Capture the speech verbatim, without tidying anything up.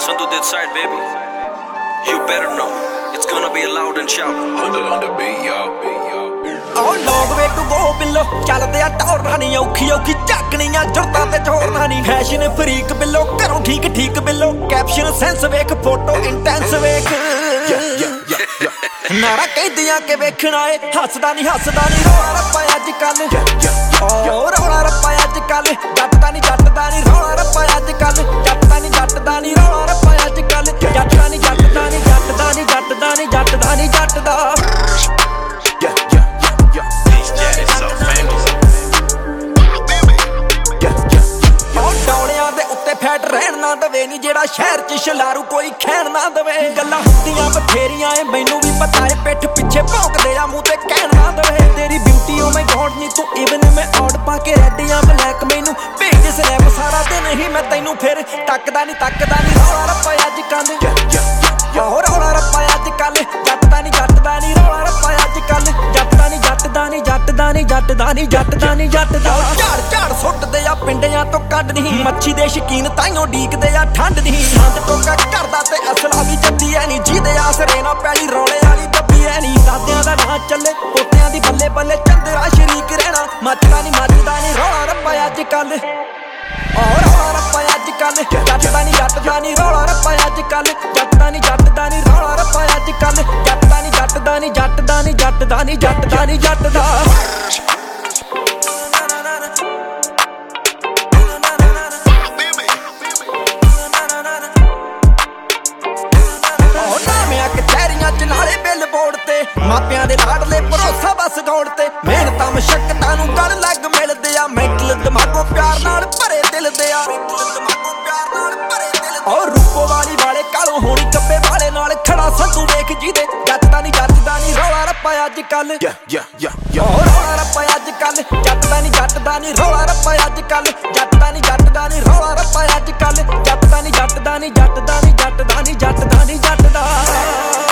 Sandu this side, baby. You better know it's gonna be loud and shout. Under on the beat, yo. Oh, long way to go ਬਿੱਲੋ ਚੱਲਦੇ ਆ ਟੌਰਾਂ ਨੀ ਔਖੀ ਔਖੀ ਝਾਕਣੀਆਂ ਜੁਰਤਾਂ ਤੇ ਜੋੜਨਾ ਨੀ ਫੈਸ਼ਨ ਫਰੀਕ ਬਿੱਲੋ ਘਰੋਂ ਠੀਕ ਠੀਕ ਬਿੱਲੋ ਕੈਪਸ਼ਨ ਸੈਂਸ ਵੇਖ ਫੋਟੋ ਇੰਟੈਂਸ ਵੇਖ ਨਾਰਾ ਕਹਿੰਦੀਆਂ ਕਿ ਵੇਖਣਾ ਏ ਹੱਸਦਾ ਨੀ ਹੱਸਦਾ ਨੀ ਰੌਲਾ ਰੱਪਾ ਅੱਜ ਕੱਲ ਓ ਰੌਲਾ ਰੱਪਾ ਅੱਜ ਕੱਲ ਜੱਟ ਦਾ ਨੀ ਜੱਟ ਦਾ ਨੀ ਰੌਲਾ ਰੱਪਾ ਅੱਜ ਕੱਲ ਜੱਟ ਦਾ ਨੀ ਜੱਟ ਦਾ ਨੀ ਰੌਲਾ ਰੱਪਾ ਅੱਜ ਕੱਲ ਜੱਟ ਦਾ ਨੀ ਜੱਟ ਦਾ ਨੀ ਜੱਟ ਦਾ ਨੀ ਜੱਟ ਦਾ ਨੀ ਜੱਟ ਦਾ ਨੀ ਜੱਟ ਦਾ ਫੈਟ ਰਹਿਣ ਨਾ ਦਵੇ ਨੀ ਜਿਹੜਾ ਸ਼ਹਿਰ ਚ ਸ਼ਲਾਰੂ ਕੋਈ ਖੈਣ ਨਾ ਦਵੇ ਗੱਲਾਂ ਹੁੰਦੀਆਂ ਬਥੇਰੀਆਂ ਏ ਮੈਨੂੰ ਵੀ ਪਤਾ ਏ ਪਿੱਠ ਪਿੱਛੇ ਭੌਂਕਦੇ ਆ ਮੂੰਹ ਤੇ ਕਹਿਣ ਨਾ ਦਵੇ ਤੇਰੀ ਬਿਊਟੀ ਓ ਮਾਈ ਗॉड ਨੀ ਤੂੰ ਇਵਨ ਮੈਂ ਆਊਟ ਪਾ ਕੇ ਰੈਡੀਆਂ ਬਲੈਕ ਮੈਨੂੰ ਭੇਜ ਸਲੈਬ ਸਾਰਾ ਦਿਨ ਹੀ ਮੈਂ ਤੈਨੂੰ ਫਿਰ ਤੱਕਦਾ ਨੀ ਤੱਕਦਾ ਨੀ ਰੌਲਾ ਰੱਪਾ ਅੱਜ ਕੱਲ ਹੋ ਰੌਲਾ ਰੱਪਾ ਅੱਜ ਕੱਲ ਜੱਟ ਦਾ ਨੀ ਜੱਟ ਦਾ ਨੀ ਰੌਲਾ ਰੱਪਾ ਅੱਜ ਕੱਲ ਜੱਟ ਦਾ ਨੀ ਜੱਟ ਦਾ ਨੀ ਜੱਟ ਦਾ ਨੀ ਜੱਟ ਦਾ ਨੀ ਜੱਟ ਦਾ ਨੀ ਜੱਟ ਦਾ ਝਾੜ ਝਾੜ ਸੁੱਟਦੇ ਆ ਪਿੰਡਿਆਂ ਤੋਂ ਕੱਢਦੀ ਮੱਛੀ ਦੇ ਸ਼ਕੀਨ ਤਾਈਓ ਡੀਕਦੇ ਆ ਠੰਡ ਦੀ ਸੰਦ ਟੋਕਾ ਕਰਦਾ ਤੇ ਅਸਲਾ ਵੀ ਜੱਦੀ ਐ ਨੀ ਜਿਹਦੇ ਆਸਰੇ ਨਾ ਪੈਲੀ ਰੌਲੇ ਵਾਲੀ ਦੱਬੀ ਐ ਨੀ ਦਾਦਿਆਂ ਦਾ ਨਾਂ ਚੱਲੇ ਪੋਤਿਆਂ ਦੀ ਬੱਲੇ ਬੱਲੇ ਚੰਦਰਾ ਸ਼ਰੀਕ ਰਹਿਣਾ ਮੱਚਦਾ ਨੀ ਮੱਚਦਾ ਨੀ ਰੌਲਾ ਰੱਪਾ ਅੱਜ ਕੱਲ ਓ ਰੌਲਾ ਰੱਪਾ ਅੱਜ ਕੱਲ ਜੱਟ ਦਾ ਨੀ ਜੱਟ ਦਾ ਨੀ ਰੌਲਾ ਰੱਪਾ ਅੱਜ ਕੱਲ ਜੱਟ ਦਾ ਨੀ ਜੱਟ ਦਾ ਨੀ ਰੌਲਾ ਰੱਪਾ ਅੱਜ ਕੱਲ ਜੱਟ ਦਾ ਨੀ ਜੱਟ ਦਾ ਨੀ ਜੱਟ ਦਾ ਨੀ ਜੱਟ ਦਾ ਨੀ ਜੱਟ ਦਾ ਨੀ ਜੱਟ ਦਾ ਨਾਲੇ ਬਿੱਲ ਬੋਰਡ ਤੇ ਮਾਪਿਆਂ ਦੇ ਲਾਡਲੇ ਭਰੋਸਾ ਬਸ ਗੌੜ ਤੇ ਮਿਹਨਤਾਂ ਮਸ਼ੱਕਤਾਂ ਨੂੰ ਗਲ ਲੱਗ ਮਿਲਦੇ ਆ ਮੈਂਟਲ ਦਿਮਾਗੋਂ ਪਿਆਰ ਨਾਲ ਭਰੇ ਦਿਲ ਦੇ ਆ ਔਰ ਰੂਪੋ ਵਾਲੀ ਵਾਲੇ ਕਾਲੋਂ ਹੋਣੀ ਕੱਬੇ ਵਾਲੇ ਨਾਲ ਖੜਾ ਸੰਧੂ ਵੇਖ ਜਿਹਦੇ ਜੱਟ ਦਾ ਨੀ ਜੱਟ ਦਾ ਨੀ ਰੌਲਾ ਰੱਪਾ ਅੱਜ ਕੱਲ ਔਰ ਰੌਲਾ ਰੱਪਾ ਅੱਜ ਕੱਲ ਜੱਟ ਦਾ ਨੀ ਜੱਟ ਦਾ ਨੀ ਰੌਲਾ ਰੱਪਾ ਅੱਜ ਕੱਲ ਜੱਟ ਦਾ ਨੀ ਜੱਟ ਦਾ ਨੀ ਰੌਲਾ ਰੱਪਾ ਅੱਜ ਕੱਲ ਜੱਟ ਦਾ ਨੀ ਜੱਟ ਦਾ ਨੀ ਜੱਟ ਦਾ ਨੀ ਜੱਟ ਦਾ ਨੀ ਜੱਟ ਦਾ ਨੀ ਜੱਟ ਦਾ